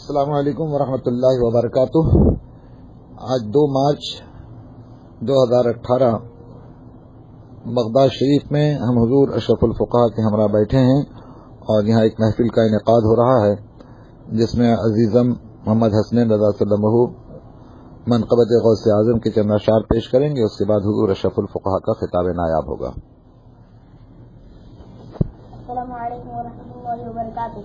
السلام علیکم ورحمۃ اللہ وبرکاتہ۔ آج 2 مارچ 2018 بغداد شریف میں ہم حضور اشرف الفقہاء کے ہمراہ بیٹھے ہیں اور یہاں ایک محفل کا انعقاد ہو رہا ہے جس میں عزیزم محمد حسنین رضا صلی اللہ علیہ وسلم منقبت غوث اعظم کے چند اشعار پیش کریں گے۔ اس کے بعد حضور اشرف الفقہاء کا خطاب نایاب ہوگا۔ السلام علیکم ورحمۃ اللہ وبرکاتہ۔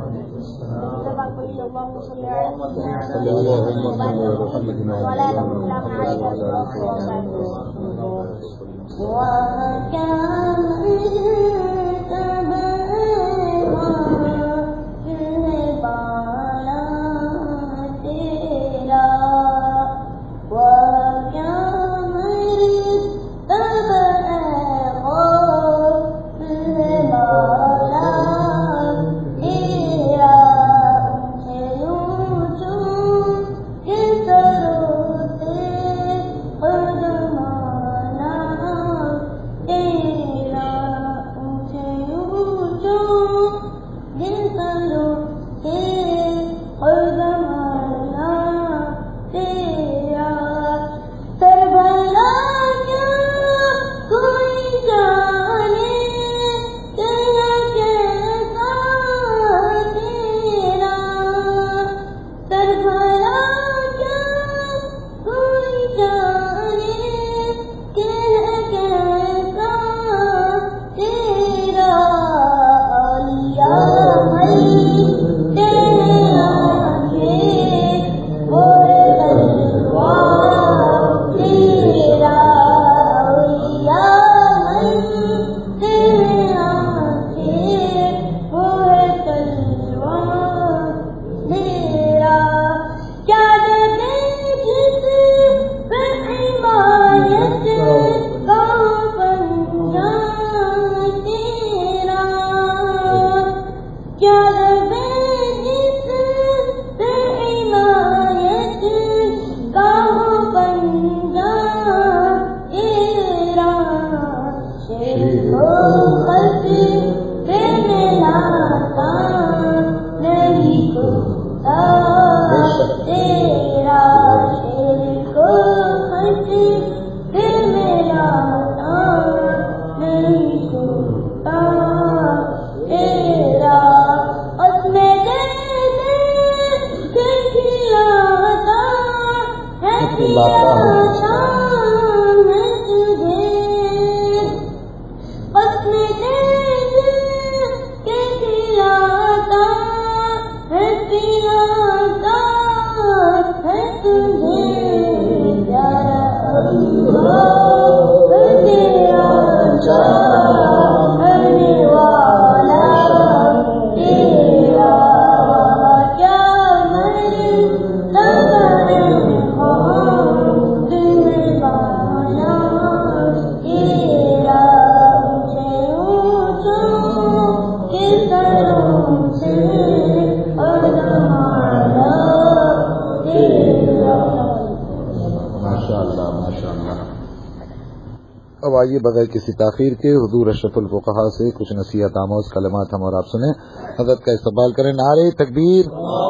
اب آئیے بغیر کسی تاخیر کے حضور اشرف الفقہاء سے کچھ نصیحت آموز کلمات ہم اور آپ سنیں۔ حضرت کا استقبال کریں۔ نعرہ تکبیر،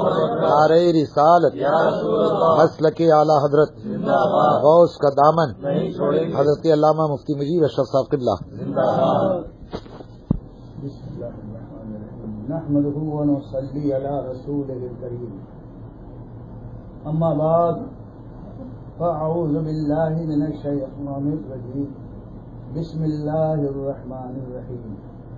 نعرہ رسالت، مسلک اعلی حضرت، غوث کا دامن، حضرت علامہ مفتی مجید اشرف صاحب قبلہ۔ نحمده ونصلي على رسوله الكريم، اما بعد فاعوذ بالله من الشيطان الرجيم، بسم الله الرحمن الرحيم۔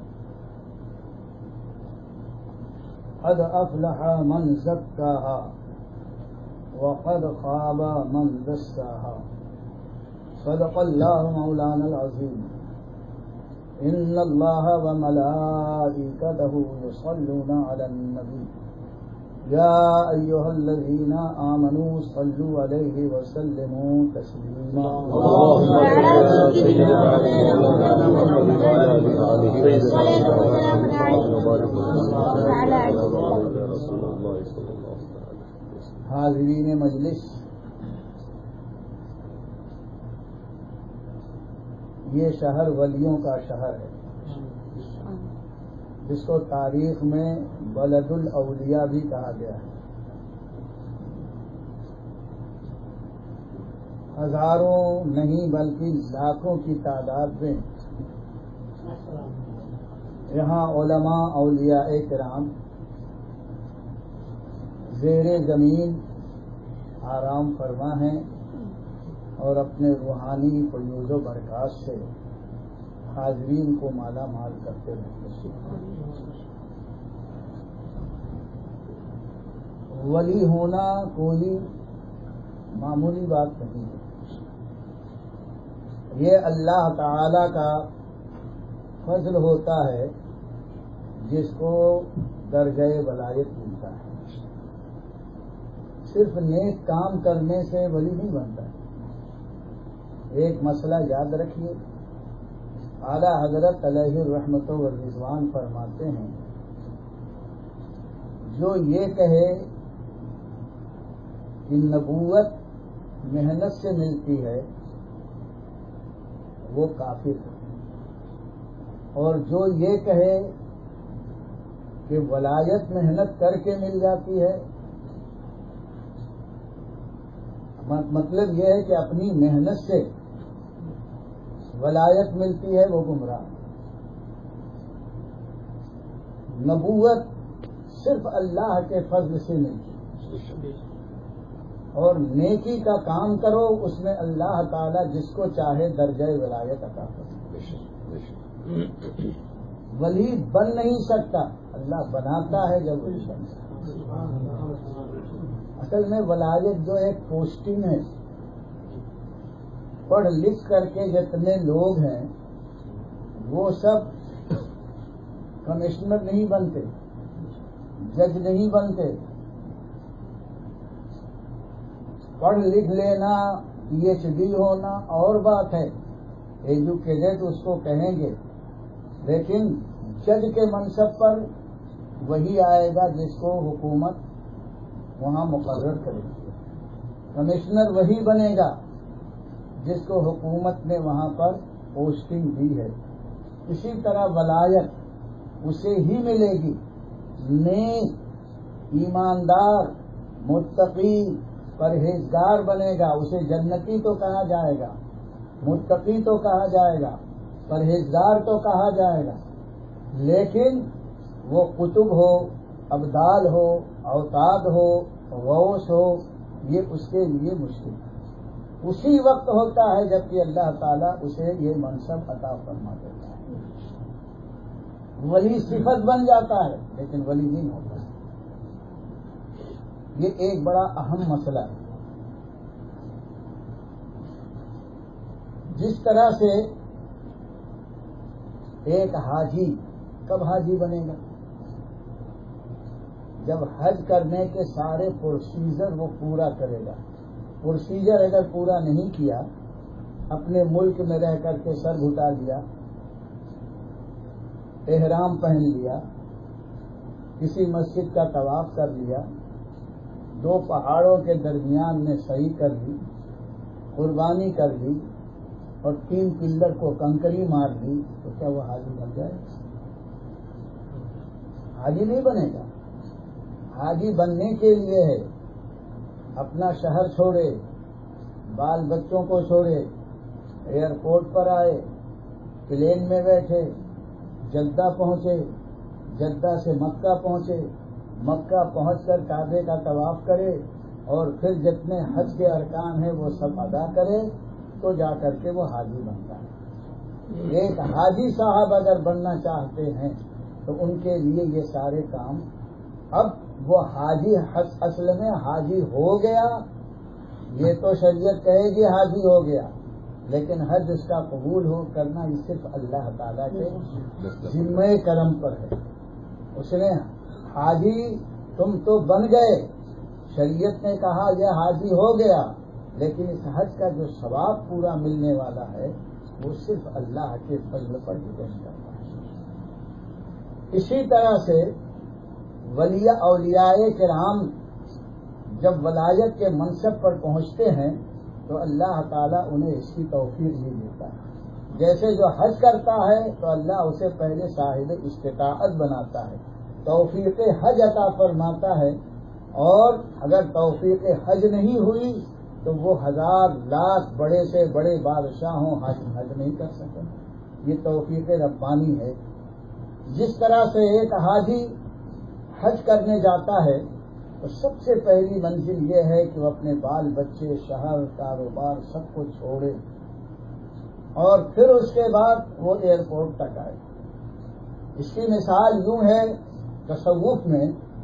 قد افلح من زكاها وقد خاب من دساها، صدق الله مولانا العظيم۔ ان الله وملائكته يصلون على النبي يا ايها الذين امنوا صلوا عليه وسلموا تسليما۔ اللهم صل على سيدنا محمد وعلى اله وصحبه۔ حاضرین مجلس، یہ شہر ولیوں کا شہر ہے جس کو تاریخ میں بلد الاولیاء بھی کہا گیا ہے۔ ہزاروں نہیں بلکہ لاکھوں کی تعداد میں یہاں علماء اولیاء کرام زیر زمین آرام فرما ہیں اور اپنے روحانی فیوز و برکات سے حاضرین کو مالا مال کرتے رہتے ہیں۔ ولی ہونا کوئی معمولی بات نہیں ہے، یہ اللہ تعالی کا فضل ہوتا ہے جس کو درجہ ولایت ملتا ہے۔ صرف نیک کام کرنے سے ولی نہیں بنتا ہے۔ ایک مسئلہ یاد رکھیے، اعلیٰ حضرت علیہ الرحمت والرضوان فرماتے ہیں، جو یہ کہے کہ نبوت محنت سے ملتی ہے وہ کافر ہے، اور جو یہ کہے کہ ولایت محنت کر کے مل جاتی ہے، مطلب یہ ہے کہ اپنی محنت سے ولایت ملتی ہے، وہ گمراہ۔ نبوت صرف اللہ کے فضل سے ملتی ہے، اور نیکی کا کام کرو، اس میں اللہ تعالی جس کو چاہے درجہ ولایت عطا کرے۔ ولی بن نہیں سکتا، اللہ بناتا ہے جب ولی بنتا ہے۔ اصل میں ولایت جو ایک پوسٹنگ ہے، پڑھ لکھ کر کے جتنے لوگ ہیں وہ سب کمشنر نہیں بنتے، جج نہیں بنتے۔ پڑھ لکھ لینا، PhD ہونا اور بات ہے، ایجوکیٹڈ اس کو کہیں گے، لیکن جج کے منصب پر وہی آئے گا جس کو حکومت وہاں مقرر کرے گی، کمشنر وہی بنے گا جس کو حکومت نے وہاں پر پوسٹنگ دی ہے۔ اسی طرح ولایت اسے ہی ملے گی، نیک ایماندار متقی پرہیزگار بنے گا، اسے جنتی تو کہا جائے گا، متقی تو کہا جائے گا، پرہیزگار تو کہا جائے گا، لیکن وہ قطب ہو، ابدال ہو، اوتاد ہو، غوث ہو، یہ اس کے لیے مشکل ہے۔ اسی وقت ہوتا ہے جبکہ اللہ تعالیٰ اسے یہ منصب عطا فرما دیتا ہے۔ ولی صفت بن جاتا ہے لیکن ولی نہیں ہوتا۔ یہ ایک بڑا اہم مسئلہ ہے۔ جس طرح سے ایک حاجی کب حاجی بنے گا؟ جب حج کرنے کے سارے پروسیجر وہ پورا کرے گا۔ پروسیجر اگر پورا نہیں کیا، اپنے ملک میں رہ کر کے سر گھٹا لیا، احرام پہن لیا، کسی مسجد کا طواف کر لیا، 2 پہاڑوں کے درمیان میں سعی کر لی، قربانی کر لی اور 3 پلر کو کنکری مار لی، تو کیا وہ حاجی بن جائے؟ حاجی نہیں بنے گا۔ حاجی بننے کے لیے ہے اپنا شہر چھوڑے، بال بچوں کو چھوڑے، ایئرپورٹ پر آئے، پلین میں بیٹھے، جدہ پہنچے، جدہ سے مکہ پہنچے، مکہ پہنچ کر کعبے کا طواف کرے اور پھر جتنے حج کے ارکان ہیں وہ سب ادا کرے، تو جا کر کے وہ حاجی بنتا ہے۔ ایک حاجی صاحب اگر بننا چاہتے ہیں تو ان کے لیے یہ سارے کام، اب وہ حاجی اصل میں حاجی ہو گیا، یہ تو شریعت کہے گی حاجی ہو گیا، لیکن حج اس کا قبول ہو کرنا یہ صرف اللہ تعالیٰ کے ذمہ کرم پر ہے۔ اس نے حاجی تم تو بن گئے، شریعت نے کہا یہ حاجی ہو گیا، لیکن اس حج کا جو ثواب پورا ملنے والا ہے وہ صرف اللہ کے فضل پر ڈپینڈ کرتا ہے۔ اسی طرح سے اولیاء کرام جب ولایت کے منصب پر پہنچتے ہیں تو اللہ تعالیٰ انہیں اس کی توفیق بھی دیتا ہے۔ جیسے جو حج کرتا ہے تو اللہ اسے پہلے صاحب استطاعت بناتا ہے، توفیق حج عطا فرماتا ہے، اور اگر توفیق حج نہیں ہوئی تو وہ 1000 لاکھ بڑے سے بڑے بادشاہ ہوں حج نہیں کر سکیں. یہ توفیق ربانی ہے. جس طرح سے ایک حاجی حج کرنے جاتا ہے تو سب سے پہلی منزل یہ ہے کہ وہ اپنے بال بچے شہر کاروبار سب کو چھوڑے اور پھر اس کے بعد وہ ایئرپورٹ تک آئے. اس کی مثال یوں ہے تصوف میں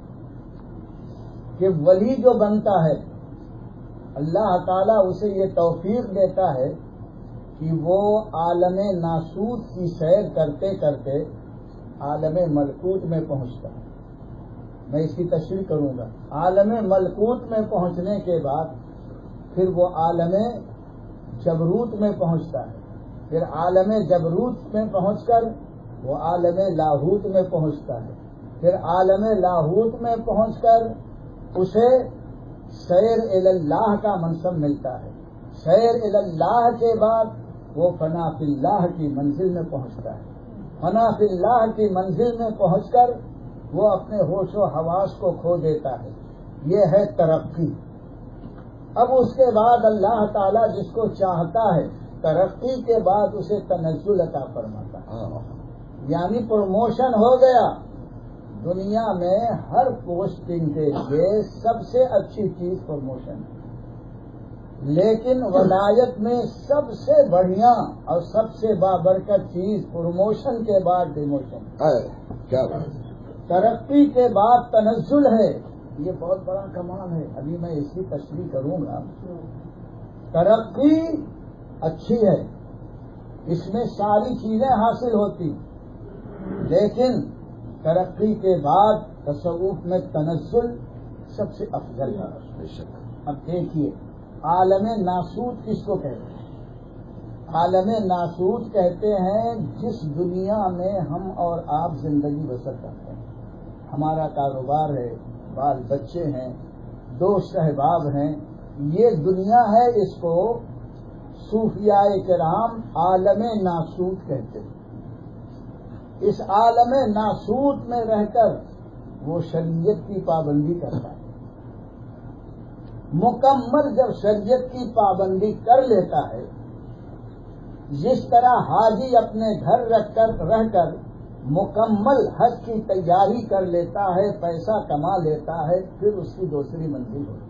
کہ ولی جو بنتا ہے اللہ تعالیٰ اسے یہ توفیق دیتا ہے کہ وہ عالم ناسوت کی سیر کرتے کرتے عالم ملکوت میں پہنچتا ہے. میں اس کی تشریح کروں گا. عالم ملکوت میں پہنچنے کے بعد پھر وہ عالم جبروت میں پہنچتا ہے. پھر عالم جبروت میں پہنچ کر وہ عالم لاہوت میں پہنچتا ہے. پھر عالم لاہوت میں پہنچ کر اسے سیر اللہ کا منصب ملتا ہے. سیر اللہ کے بعد وہ فنا فی اللہ کی منزل میں پہنچتا ہے. فنا فی اللہ کی منزل میں پہنچ کر وہ اپنے ہوش و حواس کو کھو دیتا ہے. یہ ہے ترقی. اب اس کے بعد اللہ تعالیٰ جس کو چاہتا ہے ترقی کے بعد اسے تنزل عطا فرماتا ہے. یعنی پروموشن ہو گیا. دنیا میں ہر پوسٹنگ کے لیے سب سے اچھی چیز پروموشن ہے. لیکن ولایت میں سب سے بڑھیا اور سب سے بابرکت چیز پروموشن کے بعد ڈیموشن. کیا بات. ترقی کے بعد تنزل ہے. یہ بہت بڑا کمال ہے. ابھی میں اس کی تشریح کروں گا. ترقی اچھی ہے, اس میں ساری چیزیں حاصل ہوتی, لیکن ترقی کے بعد تصوف میں تنزل سب سے افضل ہے. اب دیکھیے عالم ناسوت کس کو کہتے ہیں؟ عالم ناسوت کہتے ہیں جس دنیا میں ہم اور آپ زندگی بسر کرتے ہیں. ہمارا کاروبار ہے, بال بچے ہیں, دوست احباب ہیں, یہ دنیا ہے. اس کو صوفیاء کرام عالم ناسوت کہتے ہیں. اس عالم ناسوت میں رہ کر وہ شریعت کی پابندی کرتا ہے. مکمل جب شریعت کی پابندی کر لیتا ہے, جس طرح حاجی اپنے گھر رہ کر مکمل حج کی تیاری کر لیتا ہے, پیسہ کما لیتا ہے, پھر اس کی دوسری منزل ہوتی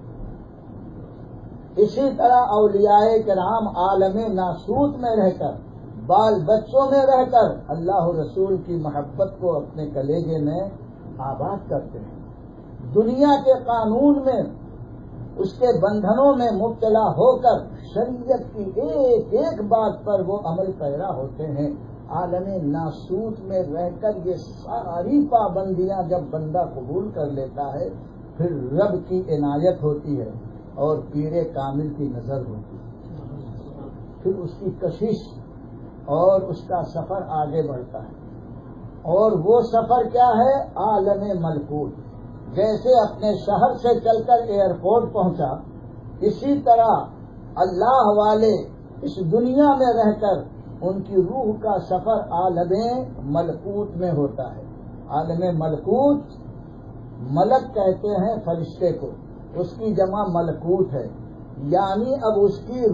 ہے. اسی طرح اولیاء کرام عالم ناسوت میں رہ کر بال بچوں میں رہ کر اللہ رسول کی محبت کو اپنے کلیجے میں آباد کرتے ہیں. دنیا کے قانون میں اس کے بندھنوں میں مبتلا ہو کر شریعت کی ایک ایک بات پر وہ عمل پیرا ہوتے ہیں. عالم ناسوت میں رہ کر یہ ساری پابندیاں جب بندہ قبول کر لیتا ہے, پھر رب کی عنایت ہوتی ہے اور پیر کامل کی نظر ہوتی ہے. پھر اس کی کشش اور اس کا سفر آگے بڑھتا ہے. اور وہ سفر کیا ہے؟ عالم ملکوت. جیسے اپنے شہر سے چل کر ایئرپورٹ پہنچا, اسی طرح اللہ والے اس دنیا میں رہ کر ان کی روح کا سفر عالم ملکوت میں ہوتا ہے. عالم ملکوت, ملک کہتے ہیں فرشتے کو, اس کی جمع ملکوت ہے. یعنی اب اس کی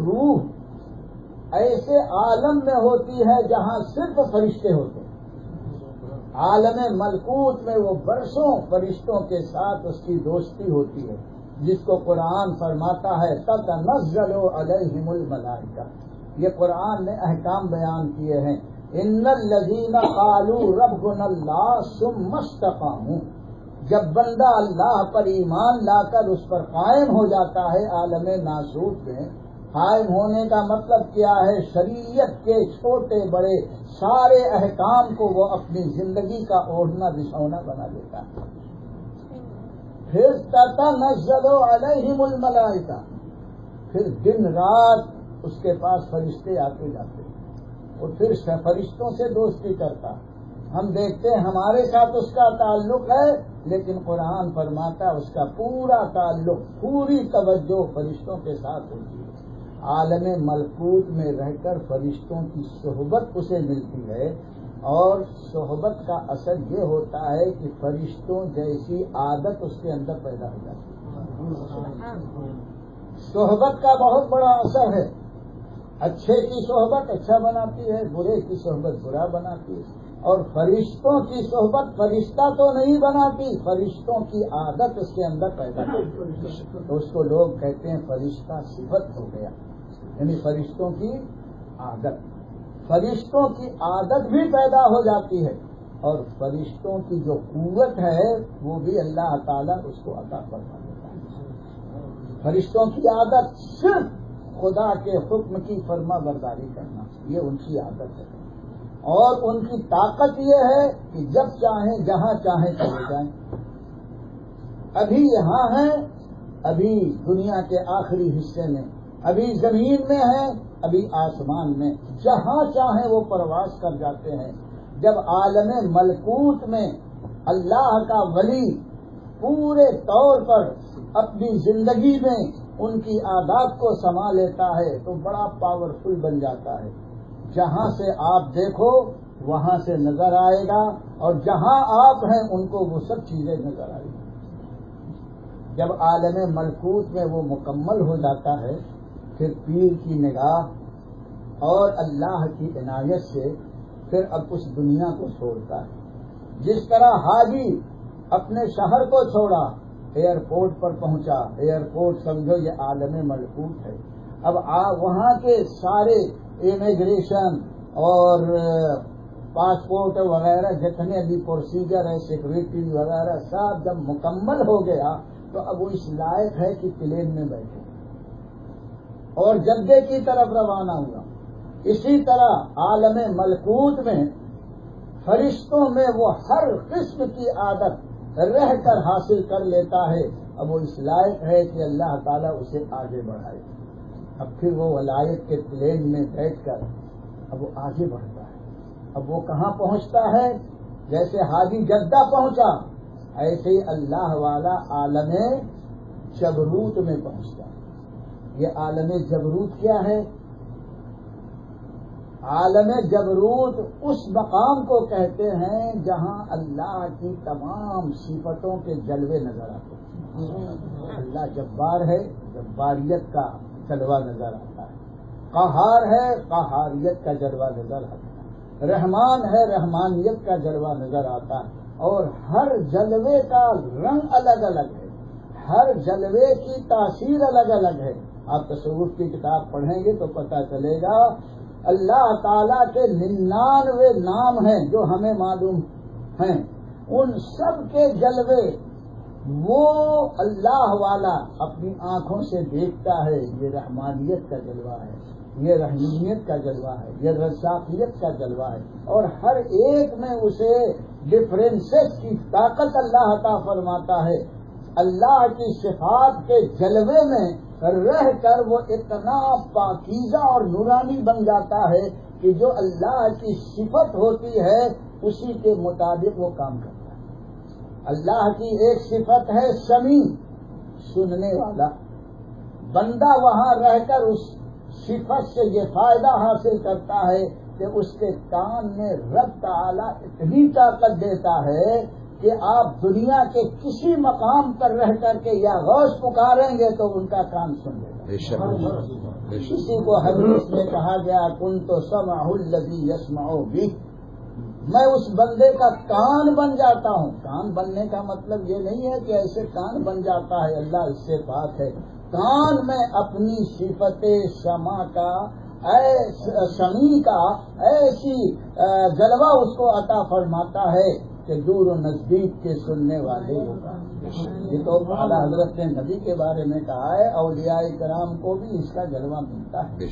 روح ایسے عالم میں ہوتی ہے جہاں صرف فرشتے ہوتے ہیں. عالم ملکوت میں وہ برسوں فرشتوں کے ساتھ اس کی دوستی ہوتی ہے, جس کو قرآن فرماتا ہے تتنزل علیہم الملائکہ. یہ قرآن نے احکام بیان کیے ہیں. ان الذین قالوا ربنا اللہ ثم استقاموا. جب بندہ اللہ پر ایمان لا کر اس پر قائم ہو جاتا ہے عالم ناسوت میں, قائم ہونے کا مطلب کیا ہے؟ شریعت کے چھوٹے بڑے سارے احکام کو وہ اپنی زندگی کا اوڑھنا بچھونا بنا دیتا ہے. پھر تتنزل علیہم الملائکہ, پھر دن رات اس کے پاس فرشتے آتے جاتے اور پھر فرشتوں سے دوستی کرتا. ہم دیکھتے ہیں ہمارے ساتھ اس کا تعلق ہے, لیکن قرآن فرماتا اس کا پورا تعلق, پوری توجہ فرشتوں کے ساتھ ہوتی ہے. عالم ملکوت میں رہ کر فرشتوں کی صحبت اسے ملتی ہے, اور صحبت کا اثر یہ ہوتا ہے کہ فرشتوں جیسی عادت اس کے اندر پیدا ہو جاتی ہے. صحبت کا بہت بڑا اثر ہے. اچھے کی صحبت اچھا بناتی ہے، برے کی صحبت برا بناتی ہے. اور فرشتوں کی صحبت فرشتہ تو نہیں بناتی، فرشتوں کی عادت اس کے اندر پیدا کرتی ہے. تو اس کو لوگ کہتے ہیں فرشتہ صفت ہو گیا، یعنی فرشتوں کی عادت. فرشتوں کی عادت بھی پیدا ہو جاتی ہے، اور فرشتوں کی جو قوت ہے وہ بھی اللہ تعالیٰ اس کو عطا فرما دیتا ہے. فرشتوں کی عادت صرف خدا کے حکم کی فرما برداری کرنا، یہ ان کی عادت ہے. اور ان کی طاقت یہ ہے کہ جب چاہیں جہاں چاہیں چلے جائیں. ابھی یہاں ہیں، ابھی دنیا کے آخری حصے میں، ابھی زمین میں ہیں، ابھی آسمان میں، جہاں چاہیں وہ پرواز کر جاتے ہیں. جب عالم ملکوت میں اللہ کا ولی پورے طور پر اپنی زندگی میں ان کی عادات کو سما لیتا ہے تو بڑا پاورفل بن جاتا ہے. جہاں سے آپ دیکھو وہاں سے نظر آئے گا، اور جہاں آپ ہیں ان کو وہ سب چیزیں نظر آئیں گی. جب عالم ملکوت میں وہ مکمل ہو جاتا ہے، پھر پیر کی نگاہ اور اللہ کی عنایت سے پھر اب اس دنیا کو چھوڑتا ہے. جس طرح حاجی اپنے شہر کو چھوڑا، ایئرپورٹ پر پہنچا. ایئرپورٹ سمجھو یہ عالم ملکوت ہے. اب وہاں کے سارے امیگریشن اور پاسپورٹ وغیرہ جتنے بھی پروسیجر ہے، سیکورٹی وغیرہ سب جب مکمل ہو گیا تو اب وہ اس لائق ہے کہ پلین میں بیٹھے اور جدے کی طرف روانہ ہوا. اسی طرح عالم ملکوت میں فرشتوں میں وہ ہر قسم کی عادت رہ کر حاصل کر لیتا ہے. اب وہ اس لائق ہے کہ اللہ تعالیٰ اسے آگے بڑھائے. اب پھر وہ ولایت کے پلین میں بیٹھ کر اب وہ آگے بڑھتا ہے. اب وہ کہاں پہنچتا ہے؟ جیسے حاجی جدہ پہنچا، ایسے ہی اللہ والا عالم جبروت میں پہنچتا ہے. یہ عالم جبروت کیا ہے؟ عالم جبروت اس مقام کو کہتے ہیں جہاں اللہ کی تمام صفتوں کے جلوے نظر آتے ہیں. اللہ جبار ہے، جباریت کا جلوہ نظر آتا ہے. قہار ہے، قہاریت کا جلوہ نظر آتا ہے. رحمان ہے، رحمانیت کا جلوہ نظر آتا ہے. اور ہر جلوے کا رنگ الگ الگ ہے، ہر جلوے کی تاثیر الگ الگ ہے. آپ تصوف کی کتاب پڑھیں گے تو پتہ چلے گا اللہ تعالیٰ کے 99 نام ہیں جو ہمیں معلوم ہیں. ان سب کے جلوے وہ اللہ والا اپنی آنکھوں سے دیکھتا ہے. یہ رحمانیت کا جلوہ ہے، یہ رحیمیت کا جلوہ ہے، یہ رزاقیت کا جلوہ ہے. اور ہر ایک میں اسے ڈفرینسز کی طاقت اللہ عطا فرماتا ہے. اللہ کی صفات کے جلوے میں رہ کر وہ اتنا پاکیزہ اور نورانی بن جاتا ہے کہ جو اللہ کی صفت ہوتی ہے اسی کے مطابق وہ کام کرتا ہے. اللہ کی ایک صفت ہے سمیع، سننے والا. بندہ وہاں رہ کر اس صفت سے یہ فائدہ حاصل کرتا ہے کہ اس کے کان میں رب تعالیٰ اتنی طاقت دیتا ہے کہ آپ دنیا کے کسی مقام پر رہ کر کے یا غوث پکاریں گے تو ان کا کان سن لے گا. اسی کو حدیث میں کہا گیا کنت سمع الذی یسمع بہ، میں اس بندے کا کان بن جاتا ہوں. کان بننے کا مطلب یہ نہیں ہے کہ ایسے کان بن جاتا ہے، اللہ اس سے پاک ہے. کان میں اپنی صفت سما کا سمیع کا ایسی جلوہ اس کو عطا فرماتا ہے کہ دور و نزدیک کے سننے والے ہوگا. یہ تو اعلیٰ حضرت نے نبی کے بارے میں کہا ہے، اولیاء کرام کو بھی اس کا جلوہ ملتا ہے.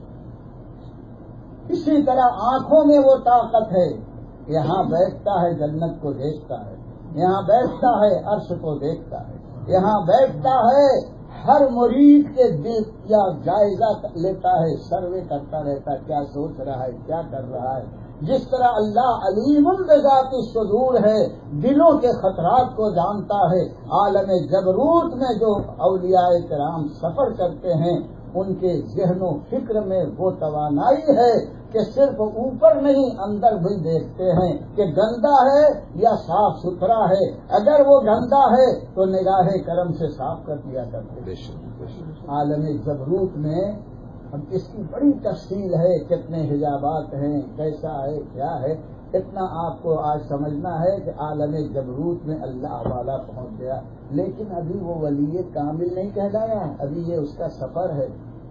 اسی طرح آنکھوں میں وہ طاقت ہے. یہاں بیٹھتا ہے جنت کو دیکھتا ہے، یہاں بیٹھتا ہے عرش کو دیکھتا ہے، یہاں بیٹھتا ہے ہر مرید کے دل یا جائزہ لیتا ہے، سروے کرتا رہتا ہے کیا سوچ رہا ہے، کیا کر رہا ہے. جس طرح اللہ علیم بذات الصدور ہے، دلوں کے خطرات کو جانتا ہے. عالم جبروت میں جو اولیاء کرام سفر کرتے ہیں ان کے ذہن و فکر میں وہ توانائی ہے کہ صرف اوپر نہیں اندر بھی دیکھتے ہیں کہ گندا ہے یا صاف ستھرا ہے. اگر وہ گندا ہے تو نگاہ کرم سے صاف کر دیا کرتے ہیں. عالم جبروت میں اب اس کی بڑی تفصیل ہے، کتنے حجابات ہیں، کیسا ہے، کیا ہے. اتنا آپ کو آج سمجھنا ہے کہ عالم جبروت میں اللہ والا پہنچ گیا، لیکن ابھی وہ ولی کامل نہیں کہلایا ہے. ابھی یہ اس کا سفر ہے.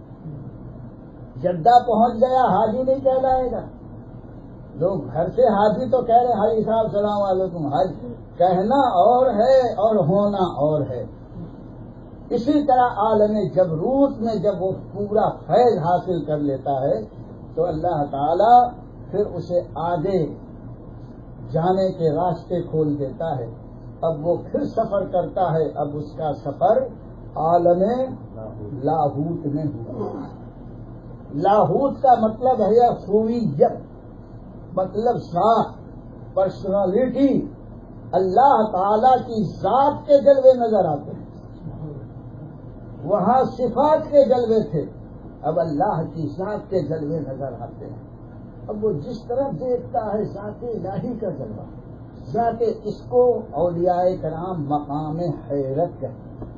جدہ پہنچ گیا حاجی نہیں کہلائے گا. لوگ گھر سے حاجی تو کہہ رہے حاجی صاحب السلام علیکم. حج کہنا اور ہے اور ہونا اور ہے. اسی طرح عالم جبروت میں جب وہ پورا فیض حاصل کر لیتا ہے تو اللہ تعالی پھر اسے آگے جانے کے راستے کھول دیتا ہے. اب وہ پھر سفر کرتا ہے. اب اس کا سفر عالم لاہوت میں ہوا. لاہوت کا مطلب ہے فرویت، مطلب ذات، پرسنالٹی. اللہ تعالی کی ذات کے جلوے نظر آتے ہیں. وہاں صفات کے جلوے تھے، اب اللہ کی ذات کے جلوے نظر آتے ہیں. اب وہ جس طرح دیکھتا ہے ذات الہی کا جلوہ، ذات اس کو اولیاء کرام مقام حیرت کہتے ہیں.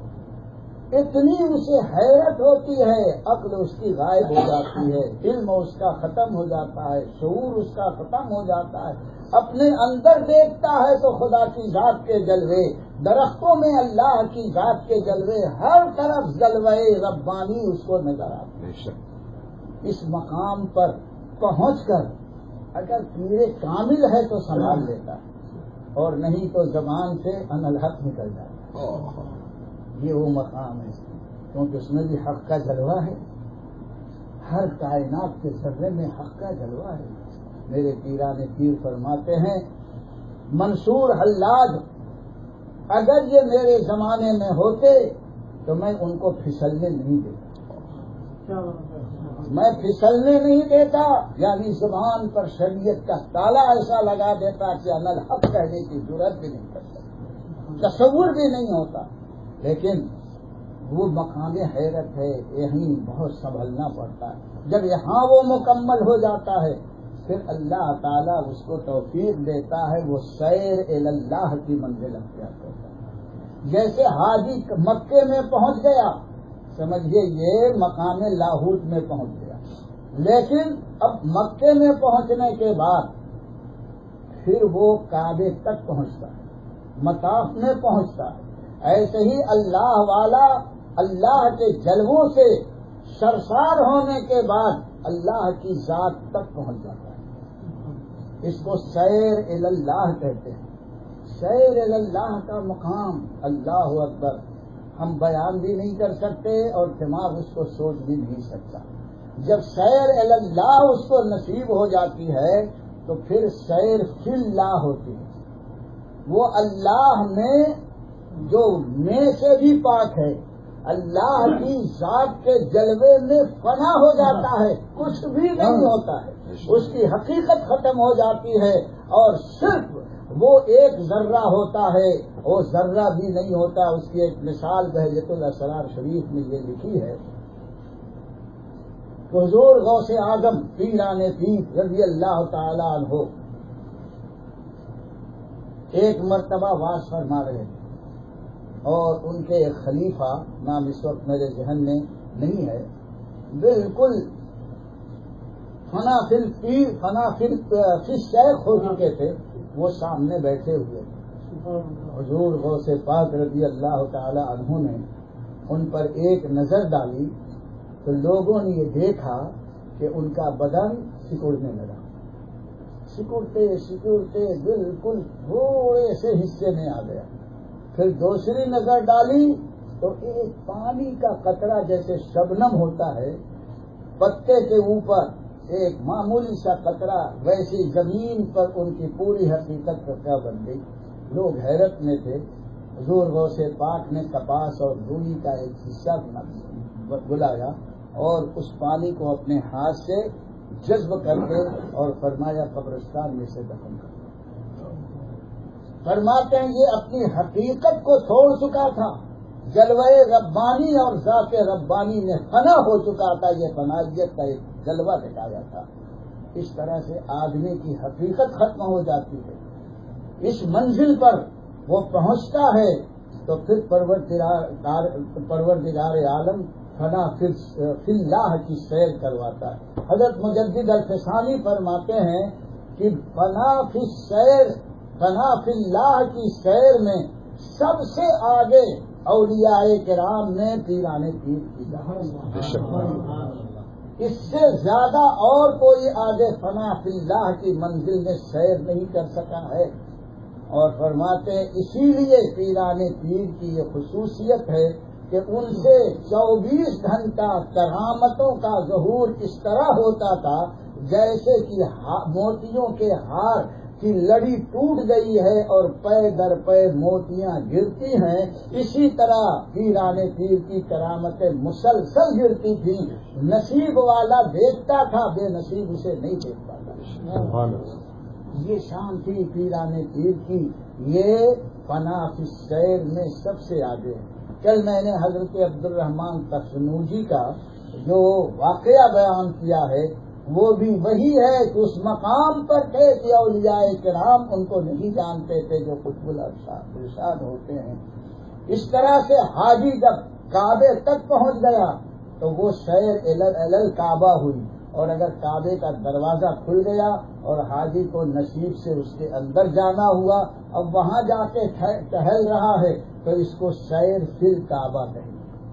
اتنی اسے حیرت ہوتی ہے، عقل اس کی غائب ہو جاتی ہے، علم اس کا ختم ہو جاتا ہے، شعور اس کا ختم ہو جاتا ہے. اپنے اندر دیکھتا ہے تو خدا کی ذات کے جلوے، درختوں میں اللہ کی ذات کے جلوے، ہر طرف جلوے ربانی اس کو نظر آتے ہیں. اس مقام پر پہنچ کر اگر پیر کامل ہے تو سنبھال لیتا ہے، اور نہیں تو زبان سے انالحق نکل جاتا ہے. یہ وہ مقام ہے کیونکہ اس میں بھی حق کا جلوہ ہے. ہر کائنات کے ذرے میں حق کا جلوہ ہے. میرے پیران پیر فرماتے ہیں منصور حلاج اگر یہ میرے زمانے میں ہوتے تو میں ان کو پھسلنے نہیں دیتا. میں پھسلنے نہیں دیتا، یعنی زبان پر شریعت کا تالا ایسا لگا دیتا کہ انالحق کہنے کی ضرورت بھی نہیں کرتا، تصور بھی نہیں ہوتا. لیکن وہ مقام حیرت ہے، یہیں بہت سنبھلنا پڑتا ہے. جب یہاں وہ مکمل ہو جاتا ہے پھر اللہ تعالیٰ اس کو توفیق دیتا ہے، وہ سیر اللہ کی منزل اختیار کرتا ہے. جیسے حاجی مکے میں پہنچ گیا، سمجھیے یہ مقام لاہوت میں پہنچ گیا. لیکن اب مکے میں پہنچنے کے بعد پھر وہ کعبے تک پہنچتا ہے، مطاف میں پہنچتا ہے. ایسے ہی اللہ والا اللہ کے جلووں سے سرشار ہونے کے بعد اللہ کی ذات تک پہنچ جاتا ہے. اس کو سیر اللہ کہتے ہیں. سیر اللہ کا مقام اللہ اکبر ہم بیان بھی نہیں کر سکتے اور دماغ اس کو سوچ بھی نہیں سکتا. جب سیر اللہ اس کو نصیب ہو جاتی ہے تو پھر سیر فی اللہ ہوتی ہے. وہ اللہ میں جو میں سے بھی پاک ہے، اللہ کی ذات کے جلوے میں فنا ہو جاتا ہے، کچھ بھی نہیں ہوتا ہے. اس کی حقیقت ختم ہو جاتی ہے اور صرف وہ ایک ذرہ ہوتا ہے، وہ ذرہ بھی نہیں ہوتا. اس کی ایک مثال بہجت الاسرار شریف میں یہ لکھی ہے. حضور غوث اعظم پیران پیر رضی اللہ تعالی عنہ ایک مرتبہ واز فرما رہے تھے اور ان کے ایک خلیفہ، نام اس وقت میرے ذہن میں نہیں ہے، بالکل فنا فی الشیخ ہو چکے تھے، وہ سامنے بیٹھے ہوئے تھے. حضور غوث پاک رضی اللہ تعالی عنہ نے ان پر ایک نظر ڈالی تو لوگوں نے یہ دیکھا کہ ان کا بدن سکڑنے لگا. سکڑتے بالکل تھوڑے سے حصے میں آ گیا. پھر دوسری نظر ڈالی تو ایک پانی کا قطرہ جیسے شبنم ہوتا ہے پتے کے اوپر ایک معمولی سا قطرہ، ویسی زمین پر ان کی پوری حقیقت کیا بن گئی. لوگ حیرت میں تھے. حضور غوث پاک نے کپاس اور روئی کا ایک حصہ بلایا اور اس پانی کو اپنے ہاتھ سے جذب کر کے اور فرمایا قبرستان میں سے دفن کر. فرماتے ہیں یہ اپنی حقیقت کو چھوڑ چکا تھا، جلوہ ربانی اور ذات ربانی میں فنا ہو چکا تھا. یہ فنائیت کا ایک جلوہ دکھایا تھا. اس طرح سے آدمی کی حقیقت ختم ہو جاتی ہے. اس منزل پر وہ پہنچتا ہے تو پھر پروردگار عالم فنا فی اللہ کی سیر کرواتا ہے. حضرت مجدد الفسانی فرماتے ہیں کہ فنا فی اللہ کی سیر میں سب سے آگے اولیاء کرام نے پیران پیر کی. اس سے زیادہ اور کوئی آگے فنا فی اللہ کی منزل میں سیر نہیں کر سکا ہے. اور فرماتے ہیں اسی لیے پیران پیر کی یہ خصوصیت ہے کہ ان سے 24 گھنٹہ کرامتوں کا ظہور اس طرح ہوتا تھا جیسے کہ موتیوں کے ہار کی لڑی ٹوٹ گئی ہے اور پے در پے موتیاں گرتی ہیں. اسی طرح پیران پیر کی کرامتیں مسلسل گرتی تھیں. نصیب والا دیکھتا تھا، بے نصیب اسے نہیں دیکھ پاتا. یہ شان تھی پیران پیر کی. یہ فنا فی السیر میں سب سے آگے ہے. کل میں نے حضرت عبد الرحمن تخنوجی کا جو واقعہ بیان کیا ہے وہ بھی وہی ہے کہ اس مقام پر تھے کہ اولیاء کرام ان کو نہیں جانتے تھے جو قطب الارشاد ہوتے ہیں. اس طرح سے حاجی جب کعبے تک پہنچ گیا تو وہ سیر الل کعبہ ہوئی. اور اگر کعبے کا دروازہ کھل گیا اور حاجی کو نصیب سے اس کے اندر جانا ہوا، اب وہاں جا کے ٹہل رہا ہے تو اس کو سیر فی الکعبہ کہیں.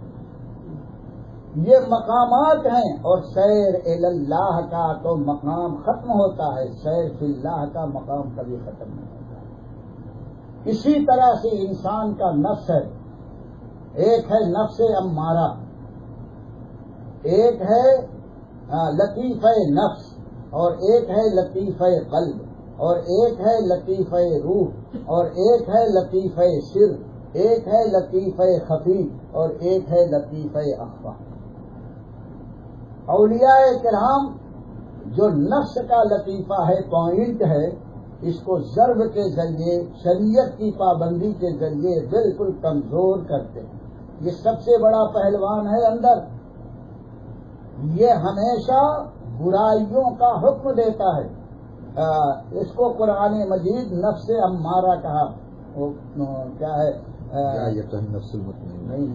یہ مقامات ہیں اور سیر اللہ کا تو مقام ختم ہوتا ہے، سیر فی اللہ کا مقام کبھی ختم نہیں ہوتا. اسی طرح سے انسان کا نفس ہے. ایک ہے نفس امارہ، ایک ہے لطیفہ نفس، اور ایک ہے لطیفہ قلب، اور ایک ہے لطیفہ روح، اور ایک ہے لطیفہ سر، ایک ہے لطیفہ خفی، اور ایک ہے لطیفہ اخفا. اولیاء کرام جو نفس کا لطیفہ ہے، پوائنٹ ہے، اس کو ضرب کے ذریعے، شریعت کی پابندی کے ذریعے بالکل کمزور کرتے ہیں. یہ سب سے بڑا پہلوان ہے اندر. یہ ہمیشہ برائیوں کا حکم دیتا ہے. اس کو قرآن مجید نفس امارہ کہا. وہ کیا ہے؟ نفس المطمئنہ نہیں،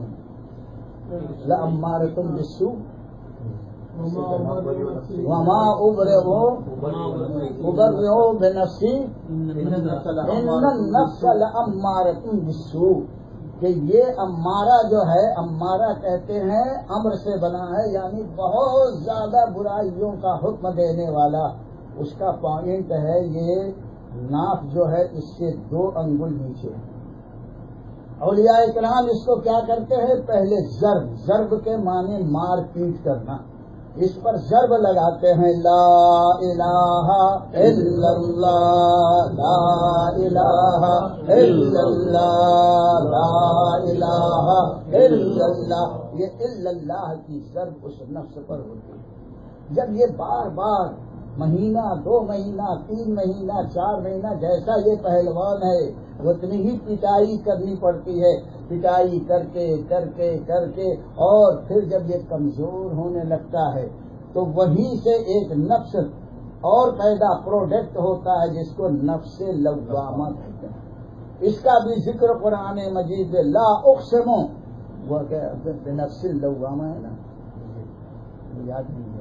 لامارۃ بالسوء وما ابرئ بنفسی ان النفس لامارۃ بالسوء. کہ یہ امارہ جو ہے، امارہ کہتے ہیں امر سے بنا ہے، یعنی بہت زیادہ برائیوں کا حکم دینے والا. اس کا پوائنٹ ہے یہ ناف جو ہے اس سے 2 انگل نیچے. اولیاء کرام اس کو کیا کرتے ہیں؟ پہلے ضرب کے معنی مار پیٹ کرنا. اس پر ضرب لگاتے ہیں، لا الہ الا اللہ، لا الہ الا اللہ، لا الہ الا اللہ. یہ الا اللہ کی ضرب اس نفس پر ہوتی ہے. جب یہ بار بار مہینہ، 2 مہینہ، 3 مہینہ، 4 مہینہ، جیسا یہ پہلوان ہے اتنی ہی پٹائی کرنی پڑتی ہے. پٹائی کر کے اور پھر جب یہ کمزور ہونے لگتا ہے تو وہیں سے ایک نفس اور پیدا پروڈکٹ ہوتا ہے جس کو نفس لوامہ کہتے ہیں. اس کا بھی ذکر قرآن مجید لا اقسم، وہ نفس لوامہ ہے نا، یاد نہیں ہے.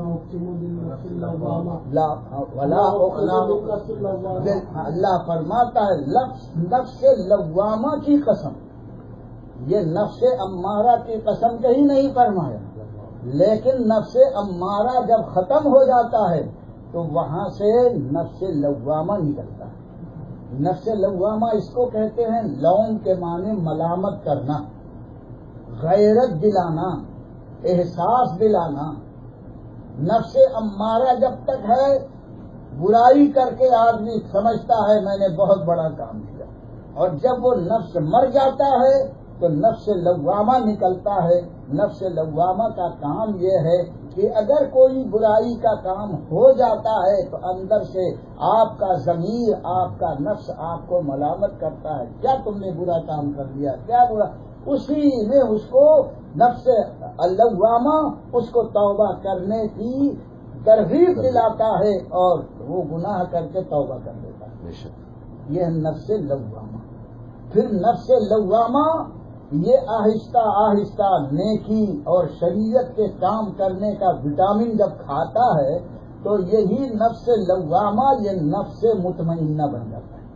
اللہ فرماتا ہے نفس لوامہ کی قسم. یہ نفس امارہ کی قسم کہیں نہیں فرمایا، لیکن نفس امارہ جب ختم ہو جاتا ہے تو وہاں سے نفس لوامہ نکلتا ہے. نفس لوامہ اس کو کہتے ہیں، لوم کے معنی ملامت کرنا، غیرت دلانا، احساس دلانا. نفس امارہ جب تک ہے برائی کر کے آدمی سمجھتا ہے میں نے بہت بڑا کام کیا، اور جب وہ نفس مر جاتا ہے تو نفس لوامہ نکلتا ہے. نفس لوامہ کا کام یہ ہے کہ اگر کوئی برائی کا کام ہو جاتا ہے تو اندر سے آپ کا ضمیر، آپ کا نفس آپ کو ملامت کرتا ہے، کیا تم نے برا کام کر لیا، کیا برا. اسی میں اس کو نفس اللوامہ اس کو توبہ کرنے کی ترغیب دلاتا ہے اور وہ گناہ کر کے توبہ کر دیتا ہے. یہ ہے نفس لوامہ. پھر نفس لوامہ یہ آہستہ آہستہ نیکی اور شریعت کے کام کرنے کا وٹامن جب کھاتا ہے تو یہی نفس لوامہ یہ نفس مطمئنہ بن جاتا ہے.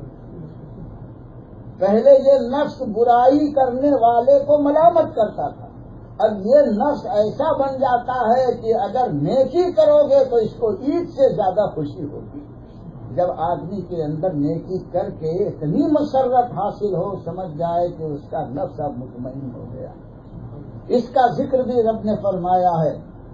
پہلے یہ نفس برائی کرنے والے کو ملامت کرتا تھا، اب یہ نفس ایسا بن جاتا ہے کہ اگر نیکی کرو گے تو اس کو عید سے زیادہ خوشی ہوگی. جب آدمی کے اندر نیکی کر کے اتنی مسرت حاصل ہو، سمجھ جائے کہ اس کا نفس اب مطمئن ہو گیا. اس کا ذکر بھی رب نے فرمایا ہے،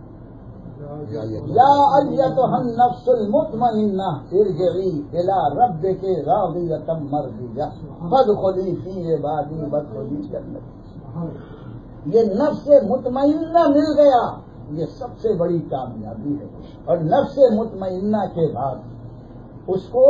یا ایتھا النفس المطمئنہ ارجعی الی ربک راضیۃ مرضیہ فادخلی فی عبادی وادخلی جنتی. یہ نفس مطمئنہ مل گیا، یہ سب سے بڑی کامیابی ہے. اور نفس مطمئنہ کے بعد اس کو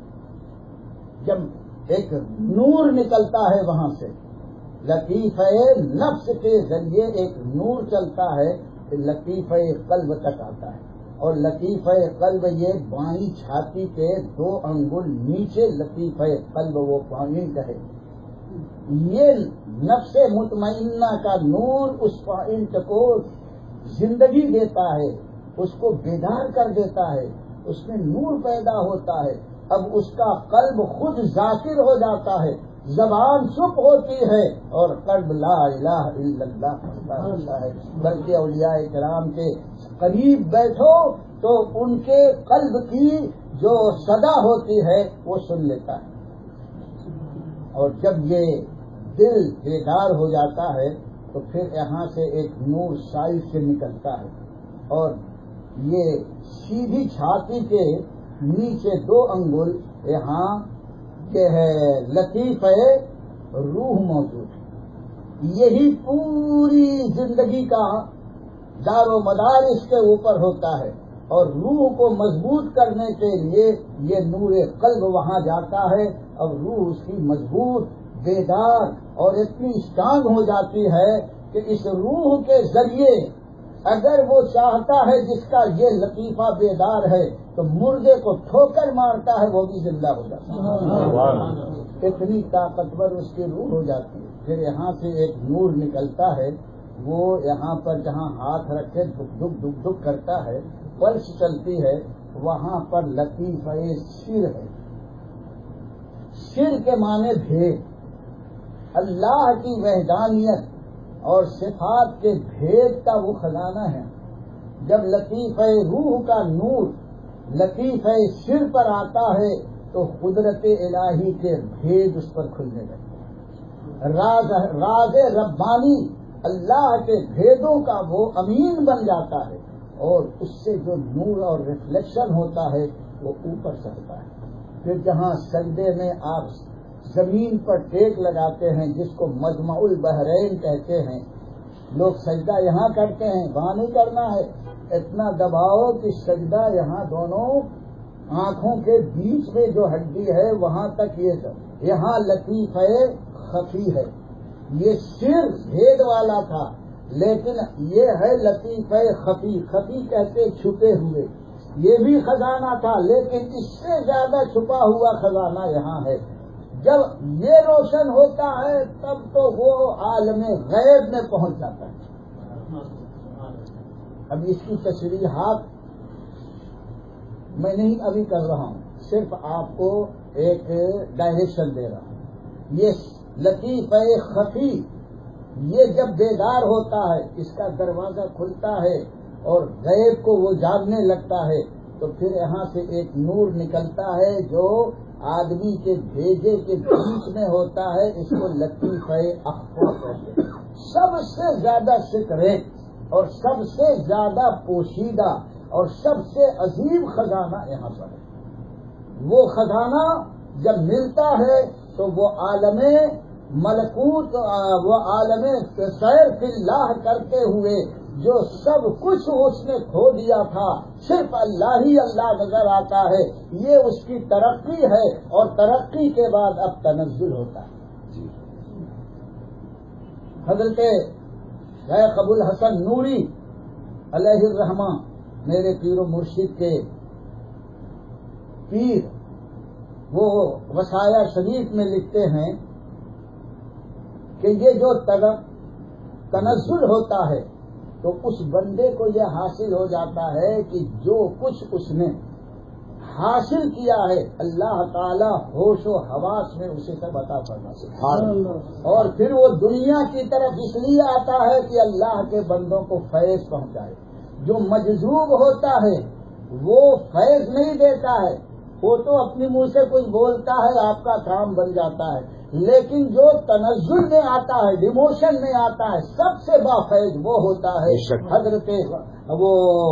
جب ایک نور نکلتا ہے وہاں سے، لطیفہ نفس کے ذریعے ایک نور چلتا ہے، لطیفہ قلب تک آتا ہے. اور لطیفہ قلب یہ بائیں چھاتی کے 2 انگل نیچے لطیفہ قلب وہ پوائنٹ ہے. یہ نفس مطمئنہ کا نور اس پوائنٹ کو زندگی دیتا ہے، اس کو بیدار کر دیتا ہے، اس میں نور پیدا ہوتا ہے. اب اس کا قلب خود ذاکر ہو جاتا ہے، زبان چپ ہوتی ہے اور قلب لا الہ الا اللہ پڑھتا رہتا ہے. بلکہ اولیاء کرام کے قریب بیٹھو تو ان کے قلب کی جو صدا ہوتی ہے وہ سن لیتا ہے. اور جب یہ دل بیدار ہو جاتا ہے تو پھر یہاں سے ایک نور سائڈ سے نکلتا ہے اور یہ سیدھی چھاتی کے نیچے 2 انگل یہاں کہ ہے لطیفہ روح موجود ہے. یہی پوری زندگی کا دار و مدار اس کے اوپر ہوتا ہے. اور روح کو مضبوط کرنے کے لیے یہ نور قلب وہاں جاتا ہے. اب روح اس کی مضبوط، بیدار اور اتنی اسٹرانگ ہو جاتی ہے کہ اس روح کے ذریعے اگر وہ چاہتا ہے جس کا یہ لطیفہ بیدار ہے تو مردے کو ٹھوکر مارتا ہے، وہ بھی زندہ ہو جاتا ہے. اتنی طاقتور اس کی روح ہو جاتی ہے. پھر یہاں سے ایک نور نکلتا ہے، وہ یہاں پر جہاں ہاتھ رکھے دک دک دک دک کرتا ہے، پلس چلتی ہے، وہاں پر لطیفہ سر ہے. سر کے معنی بھید، اللہ کی وحدانیت اور صفات کے بھید کا وہ خزانہ ہے. جب لطیفہ روح کا نور لطیفہ سر پر آتا ہے تو قدرت الہی کے بھید اس پر کھلنے لگتے. راز ربانی اللہ کے بھیدوں کا وہ امین بن جاتا ہے اور اس سے جو نور اور ریفلیکشن ہوتا ہے وہ اوپر چڑھتا ہے. پھر جہاں سجدے میں آپ زمین پر ٹیک لگاتے ہیں جس کو مجمع البحرین کہتے ہیں، لوگ سجدہ یہاں کرتے ہیں، وہاں نہیں کرنا ہے. اتنا دباؤ کہ سجدہ یہاں دونوں آنکھوں کے بیچ میں جو ہڈی ہے وہاں تک یہاں لطیفہ خفی ہے. یہ سر بھید والا تھا لیکن یہ ہے لطیفہ خفی. خفی کہتے چھپے ہوئے. یہ بھی خزانہ تھا لیکن اس سے زیادہ چھپا ہوا خزانہ یہاں ہے. جب یہ روشن ہوتا ہے تب تو وہ عالم غیب میں پہنچ جاتا ہے. اب اس کی تشریحات میں نہیں ابھی کر رہا ہوں، صرف آپ کو ایک ڈائریکشن دے رہا ہوں. یہ لطیفہ خفی یہ جب بیدار ہوتا ہے اس کا دروازہ کھلتا ہے اور غیب کو وہ جاننے لگتا ہے تو پھر یہاں سے ایک نور نکلتا ہے جو آدمی کے بھیجے کے بیچ میں ہوتا ہے. اس کو لطیفہ اخفا کہتے ہیں. سب سے زیادہ سیکریٹ اور سب سے زیادہ پوشیدہ اور سب سے عظیم خزانہ یہاں پر ہے. وہ خزانہ جب ملتا ہے تو وہ عالم ملکوت، وہ عالم سیر فی اللہ کرتے ہوئے جو سب کچھ اس نے کھو دیا تھا صرف اللہ ہی اللہ نظر آتا ہے. یہ اس کی ترقی ہے اور ترقی کے بعد اب تنزل ہوتا ہے. حضرت شیخ ابو الحسن نوری علیہ الرحمہ میرے پیر و مرشد کے پیر وہ وصایا شریف میں لکھتے ہیں کہ یہ جو تنزل ہوتا ہے تو اس بندے کو یہ حاصل ہو جاتا ہے کہ جو کچھ اس نے حاصل کیا ہے اللہ تعالی ہوش و حواس میں اسے سب عطا فرما سکتا، اور پھر وہ دنیا کی طرف اس لیے آتا ہے کہ اللہ کے بندوں کو فیض پہنچائے۔ جو مجذوب ہوتا ہے وہ فیض نہیں دیتا ہے، وہ تو اپنی منہ سے کچھ بولتا ہے، آپ کا کام بن جاتا ہے، لیکن جو تنزل میں آتا ہے، ڈیموشن میں آتا ہے، سب سے بافیض وہ ہوتا ہے۔ حضرت وہ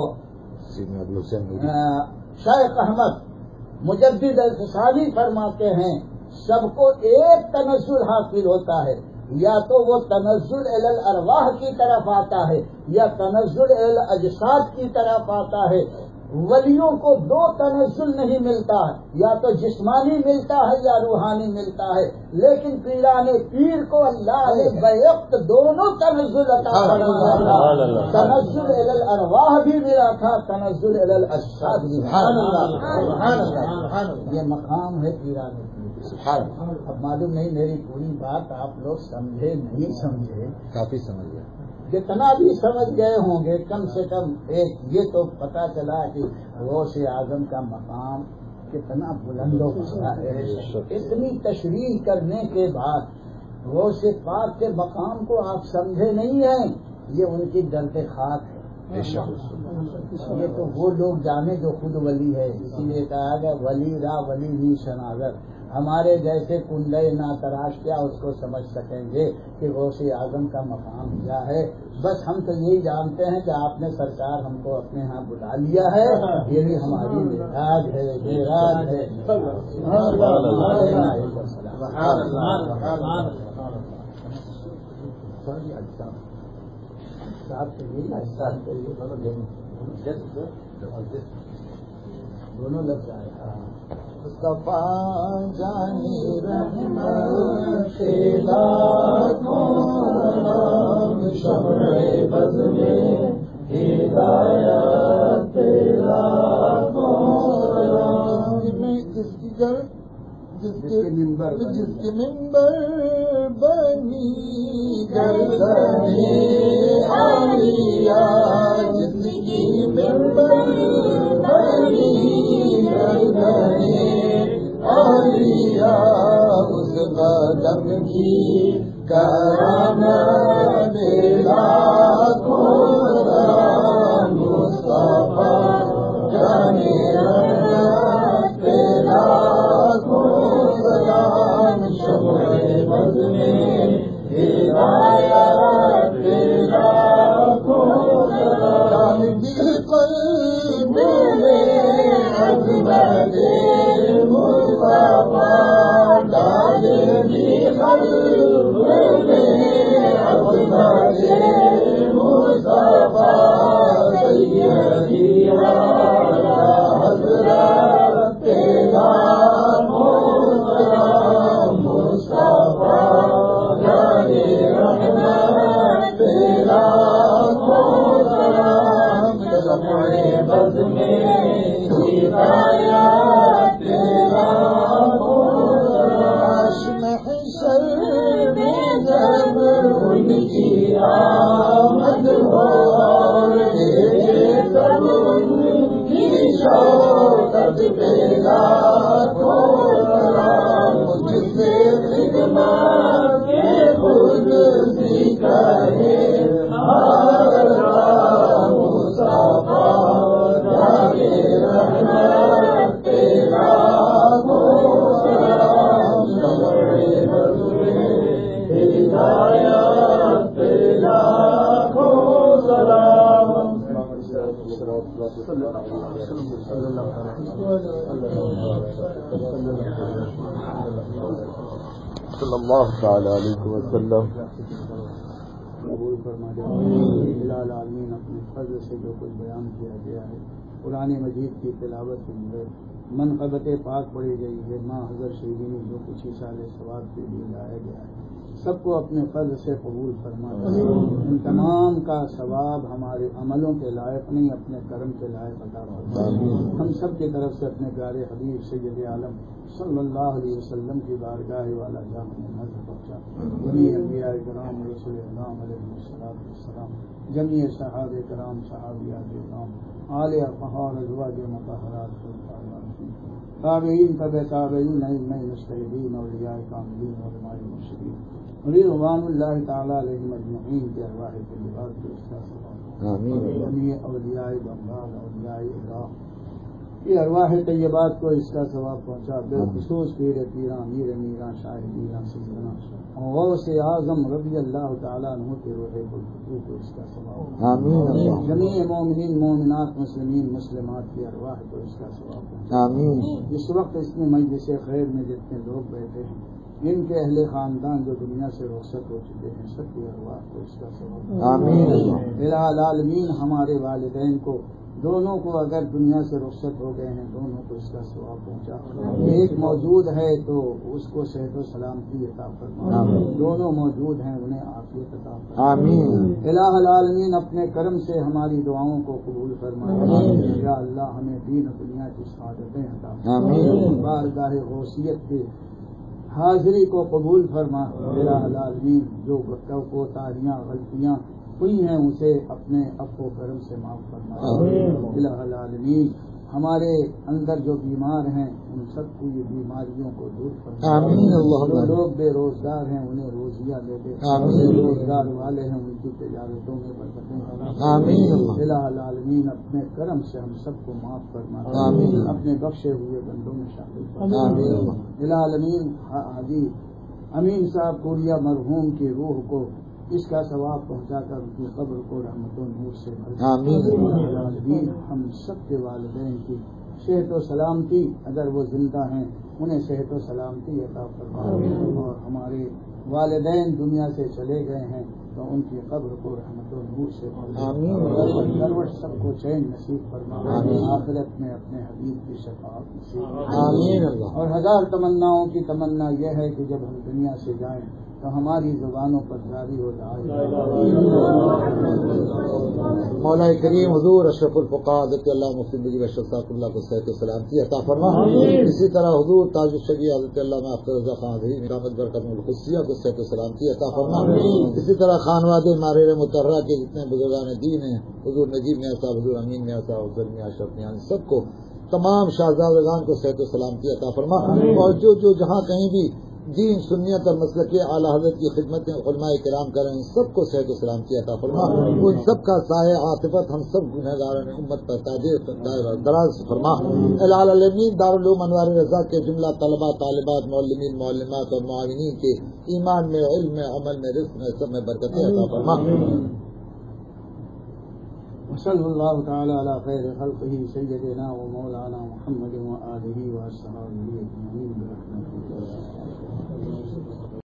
شیخ احمد مجدد الفسانی فرماتے ہیں سب کو ایک تنزل حاصل ہوتا ہے، یا تو وہ تنزل الی الارواح کی طرف آتا ہے یا تنزل الی الاجساد کی طرف آتا ہے۔ ولیوں کو دو تنزل نہیں ملتا ہے، یا تو جسمانی ملتا ہے یا روحانی ملتا ہے، لیکن پیران پیر کو اللہ نے بیعقد دونوں تنزل عطا فرمایا۔ تنزل الی الارواح بھی ملا تھا، تنزل الی الاجساد بھی ملا۔ یہ مقام ہے پیران پیر۔ اب معلوم نہیں میری پوری بات آپ لوگ سمجھے نہیں سمجھے، کافی سمجھ گیا، جتنا بھی سمجھ گئے ہوں گے کم سے کم ایک یہ تو پتا چلا کہ غوث اعظم کا مقام کتنا بلند و بالا ہے۔ اتنی تشریح کرنے کے بعد غوث پاک کے مقام کو آپ سمجھے نہیں ہیں، یہ ان کی درد خاک ہے۔ یہ تو وہ لوگ جانے جو خود ولی ہے، اسی لیے کہا گیا ولی را ولی ہی شناگر۔ ہمارے جیسے کنڈے نا تراش کیا اس کو سمجھ سکیں گے کہ غوث اعظم کا مقام کیا ہے۔ بس ہم تو یہی جانتے ہیں کہ آپ نے سرکار ہم کو اپنے ہاں بلا لیا ہے، یہ بھی ہماری معراج ہے، معراج ہے۔ دونوں لفظ آئے مصطفیٰ جانی رحمت شمع بز میں ہدایت جس کے منبر بنی گردنِ عالیہ، جس کی منبر بنی گردنِ عالیہ، اس قدم کی کرامہ لاکھوں سلام مصطفیٰ جانے رحمت لاکھوں سلام، شمع بز میں ہدایت لاکھوں سلام، دل قلب میں عظمت مصطفیٰ ڈالے بھی قلب میں عظمت مصطفیٰ، سیدی حضرت لاکھوں سلام مصطفیٰ جانے رحمت لاکھوں سلام، شمع بز میں ہدایت لاکھوں سلام، محشر میں جب ان کی آمد ہو اور سب ان کی شوقت پہ لاکھوں سلام، جس سے خدمت کے خود سی کہے مصطفیٰ جانے رحمت لاکھوں سلام، شمع بز میں ہدایت لاکھوں سلام۔ صلی اللہ تعالی علیہ وسلم۔ قبول فرما دے العالمین، اپنے فضل سے جو کچھ بیان کیا گیا ہے قرآن مجید کی تلاوت کے اندر منقبت پاک پڑھی گئی ہے، ماں حضرت شہیدی نے جو کچھ سال ثواب کے لیے لایا گیا ہے، سب کو اپنے فضل سے قبول فرما دے. ان تمام کا ثواب ہمارے عملوں کے لائق نہیں، اپنے کرم کے لائق عطا فرما. ہم سب کی طرف سے اپنے پیارے حبیب سید عالم صلی اللہ علیہ وسلم کی بارگاہ والا جام نظر پہنچا. جمیع انبیاء کرام رسول اللہ علیہ السلام، جمیع صحابہ کرام صحابیات کرام، آل اطہار ازواج مطہرات، تابعین تبع تابعین، ائمہ مجتہدین، اولیاء کاملین، علماء مرشدین، رضوان اللہ تعالی علیہم اجمعین کی ارواح طیبات کو اس کا ثواب. جمیع اولیاء بنگال، اولیاء عراق یہ ارواح طیبات کو اس کا ثواب پہنچا. بالخصوص پیر پیراں، میر میراں، شاہ میراں، سیدنا غوث اعظم رضی اللہ تعالیٰ عنہ کے روح القدس کو اس کا ثواب. جمیع مومنین مومنات، مسلمین مسلمات کی ارواح کو اس کا ثواب پہنچا. اس وقت اس میں مجلس خیر میں جتنے لوگ بیٹھے ہیں، ان کے اہل خاندان جو دنیا سے رخصت ہو چکے ہیں، سب کی ارواح کو اس کا ثواب. الہ العالمین ہمارے والدین کو دونوں کو اگر دنیا سے رخصت ہو گئے ہیں، دونوں کو اس کا ثواب پہنچا. ایک موجود ہے تو اس کو صحت و سلامتی عطا فرما. دونوں موجود ہیں، انہیں عافیت عطا فرما. الہ العالمین اپنے کرم سے ہماری دعاؤں کو قبول فرما. یا اللہ ہمیں دین و دنیا کی سعادتیں عطا فرما. بارگاہ غوثیت کی حاضری کو قبول فرما. الہ العالمین جو کوتاہیاں غلطیاں ہوئی ہیں اسے اپنے عفو و کرم سے معاف فرما. الہ العالمین ہمارے اندر جو بیمار ہیں ان سب کو یہ بیماریوں کو دور فرما. جو لوگ بے روزگار ہیں انہیں روزیاں دے دے. روزگار والے ہیں ان کی تجارتوں میں برکتیں فرما. الہ العالمین اپنے کرم سے ہم سب کو معاف فرما. اپنے بخشے ہوئے بندوں میں شامل فرما. الہ العالمین حاجی امین صاحب کوریا مرحوم کی روح کو اس کا ثواب پہنچا کر ان کی قبر کو رحمت و نور سے بھر. ہم سب کے والدین کی صحت و سلامتی، اگر وہ زندہ ہیں انہیں صحت و سلامتی عطا فرما. اور ہمارے والدین دنیا سے چلے گئے ہیں تو ان کی قبر کو رحمت و نور سے بھر. دروش سب کو چین نصیب فرما. آخرت میں اپنے حبیب کی شفاعت نصیب. اور ہزار تمناؤں کی تمنا یہ ہے کہ جب ہم دنیا سے جائیں تو ہماری زبانوں پر جاری ہو جائے. مولا کریم حضور اشرف الفقراء حضرت اللہ مفتی مجید اشرف صاحب اللہ کو صحت و سلامتی عطا فرما. اسی طرح حضور تاج الشریع حضرت اللہ اختر رضا خان حضرت نعمت برکت القدسیہ کو صحت و سلامتی عطا فرما. اسی طرح خانواد ماریر مطرہ کے جتنے بزرگان دین ہیں، حضور نجیب میاں صاحب، حضور امین میاں صاحب، حضور میاں اشرف میاں، سب کو تمام شہزادگان کو صحت و سلامتی عطا فرما. اور جو جہاں کہیں بھی دین سنیت اور مسلک کے اعلیٰ حضرت کی خدمتیں علماء کرام کریں، ان سب کو صحت و سلامتی عطا فرما. ان سب کا سایہ عاطفت ہم سب گنہگاروں امت پر دراز فرما. العالمین دارالعلوم انوار رضا کے جملہ طلبہ طالبات معلمین معلمات اور معاونین کے ایمان میں، علم میں، عمل میں، رزق میں، سب میں برکتیں عطا فرما. صلی اللہ تعالی علی خیر خلقہ سیدنا و مولانا محمد و آلہ و اصحابہ اجمعین برحمتہ.